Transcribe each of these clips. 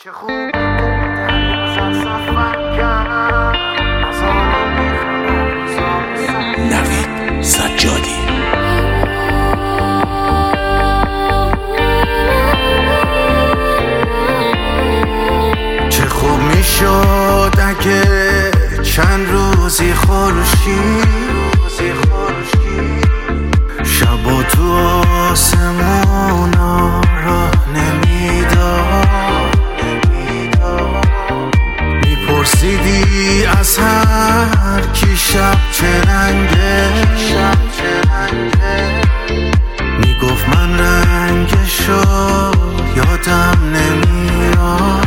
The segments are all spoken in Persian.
چه خوب دریا زد سفر کرد از آنم بیخبر نوید سجادی. چه خوب میشد اگه چند روزی خورشید شب و تو آسمونا راه نمیداد، میپرسیدی از هر کی شب چه رنگه، میگفت من رنگشو یادم نمیاد.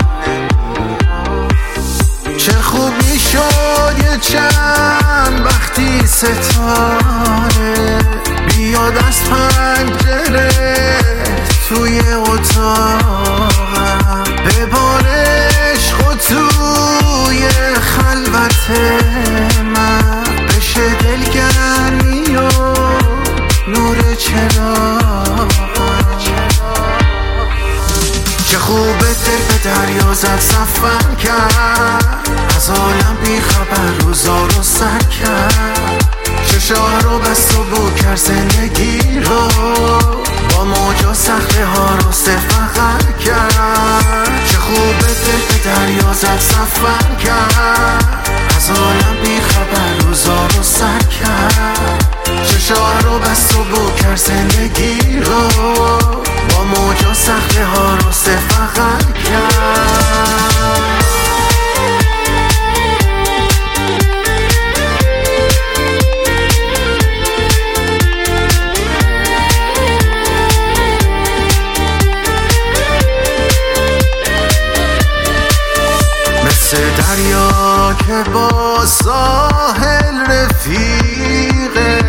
چه خوب میشد یه چند وقتی ستاره بیاد از پنجره توی اتاقم بباره عشق و توی خلوت من بشه دلگرمی و نور چراغم. چه خوبه دل به دریا زد سفر کرد از عالم بی خبر روزا رو سر کرد، چشا رو بست و بو کرد زندگی رو با موجا صخره ها رو سفر کرد. چه خوبه دل به دریا زد سفر کرد از عالم بی خبر روزا رو سر کرد، چشا رو بست و بو کرد زندگی رو با موجا صخره ها رو سفر کرد. مثل دریا که با ساحل رفیقه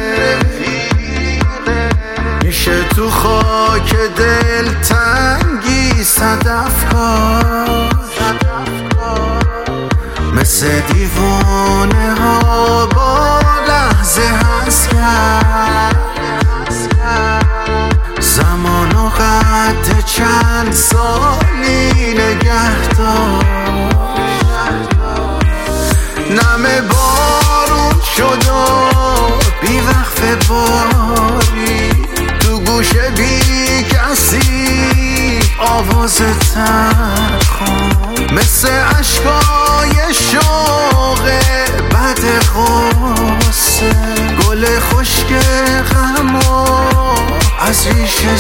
میشه تو خاک دل تنگی صدف کار، مثل دیوانه ها با لحظه هست کرد زمان و قد چند سالی نگه دار. نم بارون شد و بی وقفه باری تو گوش بی کسی آواز ترخون، مثل عشقای شوق بعد غصه گل خشک غم و از ریشه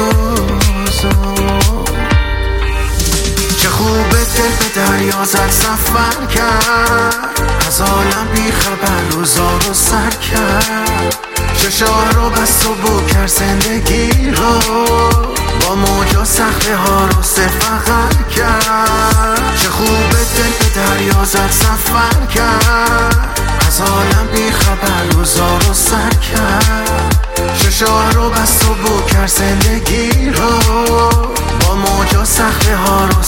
سوزون. چه خوبه دل به دریا زد سفر کرد از عالم بی خبر روزا رو سر کرد، چشا رو بست و بو کرد زندگی رو با موجا صخره ها رو سفر کرد. چه خوبه دل به دریا زد سفر کرد از عالم بی خبر روزا رو سر کرد، چشا رو بست و بو کرد زندگی رو با موجا صخره ها رو